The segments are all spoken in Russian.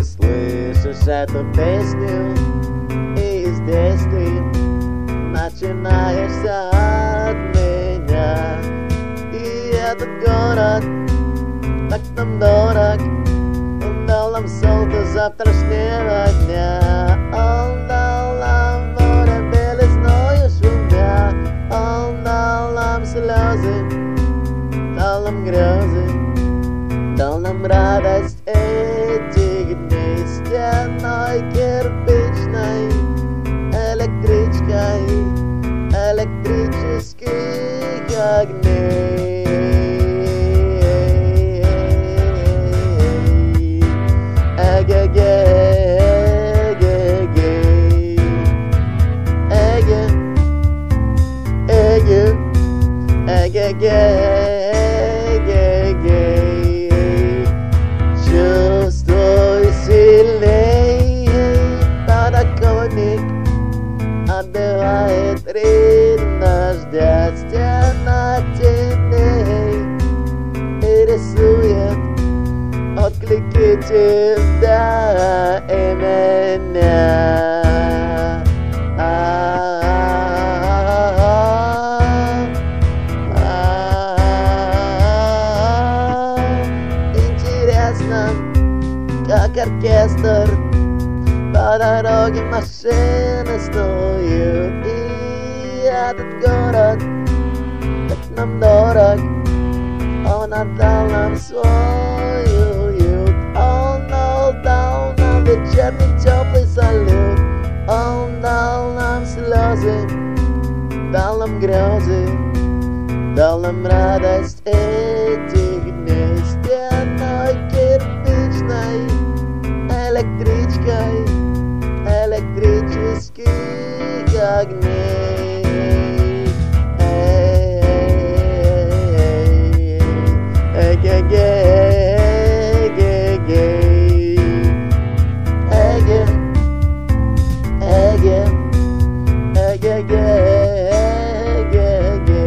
слышишь эту песню, и здесь ты начинаешься от меня. И этот город так нам дорог, он дал нам солнце завтрашнего дня. Он дал нам море белизною шумя, он дал нам слезы, дал нам грезы, дал нам радость этих дней. Стеной кирпичной, электричкой, электрических огней. Эге-ге, эге-ге, эге, эге, эге-ге, эге-ге. Чувствуй сильнее, подоконник отбивает ритм наш дядь. Стена теней и рисует отклики тебя и меня. Интересно, как оркестр по дороге машины снуют. И этот город так нам дорог, он отдал нам свой уют. Он дал нам вечерний теплый салют. Он дал нам слезы, дал нам грезы, дал нам радость этих дней. Стеной кирпичной, электричкой, электрических огней. Эге-ге, эге-ге, эге, эге, эге-ге, эге-ге.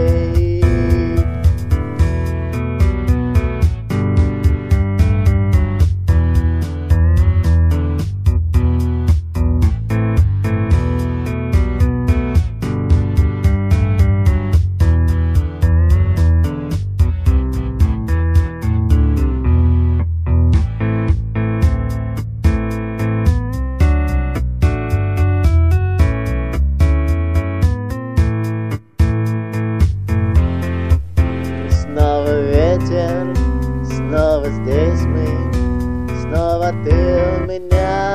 Снова ветер, снова здесь мы, снова ты у меня